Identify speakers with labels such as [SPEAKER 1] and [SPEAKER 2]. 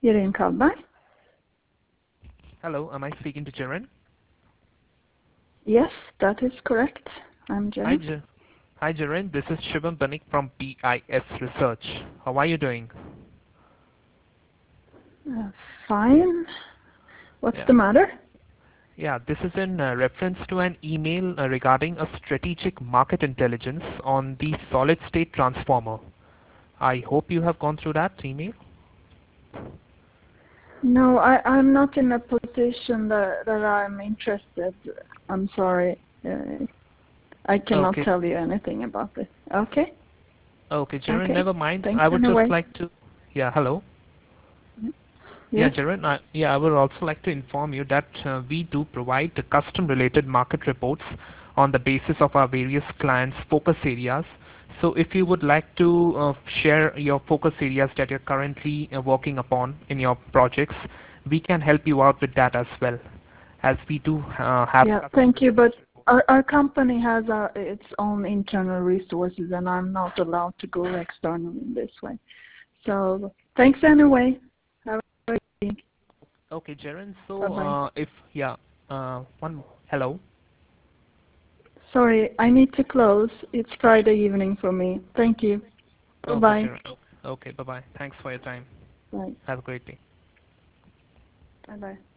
[SPEAKER 1] Jaren Kallberg.
[SPEAKER 2] Hello, am I speaking to Jaren?
[SPEAKER 1] Yes, that is correct. I'm
[SPEAKER 2] Hi,
[SPEAKER 1] Jaren.
[SPEAKER 2] Hi, Jaren. This is Shubham Banik from BIS Research. How are you doing?
[SPEAKER 1] Uh, Fine. What's
[SPEAKER 2] Yeah,
[SPEAKER 1] the matter?
[SPEAKER 2] yeah. This is in reference to an email regarding a strategic market intelligence on the solid-state transformer. I hope you have gone through that email.
[SPEAKER 1] No, I'm not in a position that I'm interested. I'm sorry. I cannot
[SPEAKER 2] Okay,
[SPEAKER 1] tell you anything about this. Okay?
[SPEAKER 2] okay, Jaren.
[SPEAKER 1] Okay.
[SPEAKER 2] Never mind.
[SPEAKER 1] Thanks
[SPEAKER 2] I would just
[SPEAKER 1] anyway.
[SPEAKER 2] like to. Yeah, hello. Yeah,
[SPEAKER 1] Yes?
[SPEAKER 2] Jaren, I would also like to inform you that we do provide the custom-related market reports on the basis of our various clients' focus areas. So if you would like to share your focus areas that you're currently working upon in your projects, we can help you out with that as well, as we do have
[SPEAKER 1] Yeah, thank you,
[SPEAKER 2] custom-related
[SPEAKER 1] but
[SPEAKER 2] reports.
[SPEAKER 1] our company has its own internal resources, and I'm not allowed to go external in this way. So thanks anyway. Have a great week.
[SPEAKER 2] Okay, Jaren. So
[SPEAKER 1] Bye-bye.
[SPEAKER 2] hello.
[SPEAKER 1] Sorry, I need to close. It's Friday evening for me. Thank you.
[SPEAKER 2] Okay,
[SPEAKER 1] Bye-bye.
[SPEAKER 2] Jaren. Okay, bye-bye. Thanks for your time.
[SPEAKER 1] Bye.
[SPEAKER 2] Have a great day.
[SPEAKER 1] Bye-bye.